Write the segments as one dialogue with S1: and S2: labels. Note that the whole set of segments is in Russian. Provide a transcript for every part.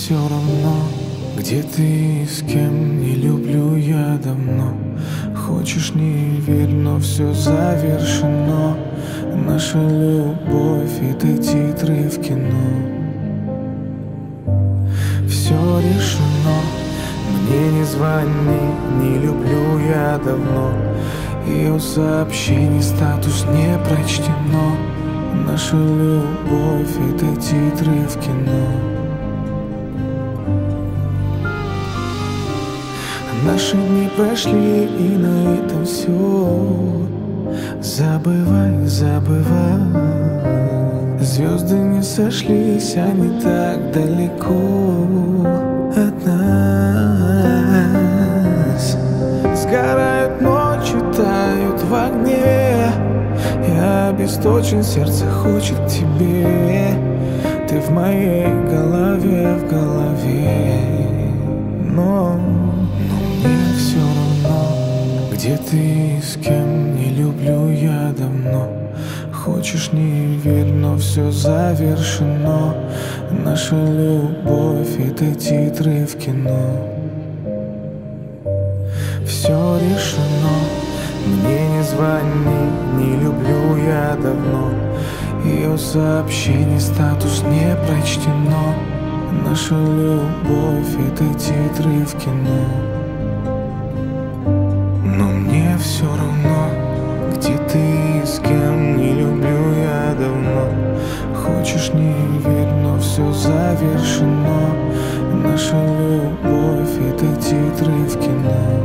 S1: все равно, где ты и с кем, не люблю я давно. Хочешь, не верь, но все завершено. Наша любовь — это титры в кино. Все решено, мне не звони, не люблю я давно. Ее сообщений статус не прочтено. Наша любовь — это титры в кино. Наши дни прошли, и на этом все. Забывай, забывай. Звезды не сошлись, они так далеко от нас. Сгорают ночи, тают в огне. Я обесточен, сердце хочет к тебе. Ты в моей голове, в голове. Но мне все равно, где ты и с кем, не люблю я давно. Хочешь, не верь, но все завершено. Наша любовь — это титры в кино. Все решено, мне не звони, не люблю я давно. Ее сообщений статус не прочтено. Наша любовь — это титры в кино. Но мне все равно, где ты и с кем, не люблю я давно. Хочешь, не верь, но все завершено. Наша любовь — это титры в кино.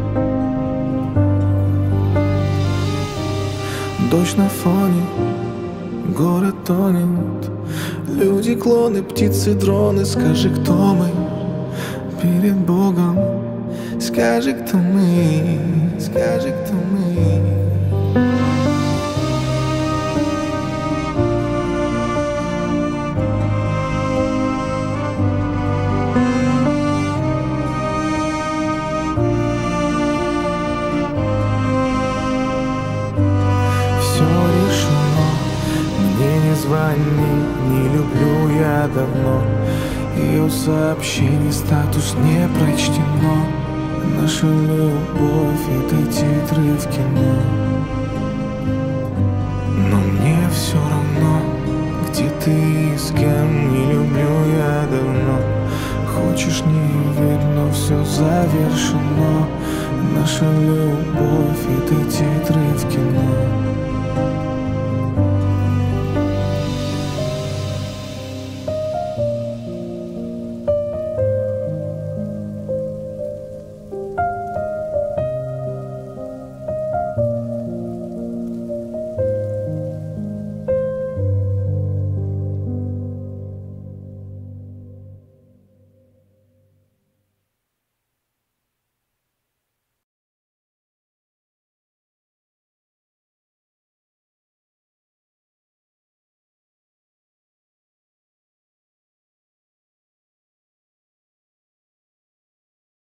S1: Дождь на фоне, город тонет. Люди, клоны, птицы, дроны. Скажи, кто мы перед Богом? Скажи, кто мы? Скажи, кто мы? Все решено, мне не звони, не люблю я давно. Ее сообщений статус не прочтено. Наша любовь — это титры в кино. Но мне все равно, где ты и с кем, не люблю я давно. Хочешь, не верь, но все завершено. Наша любовь — это титры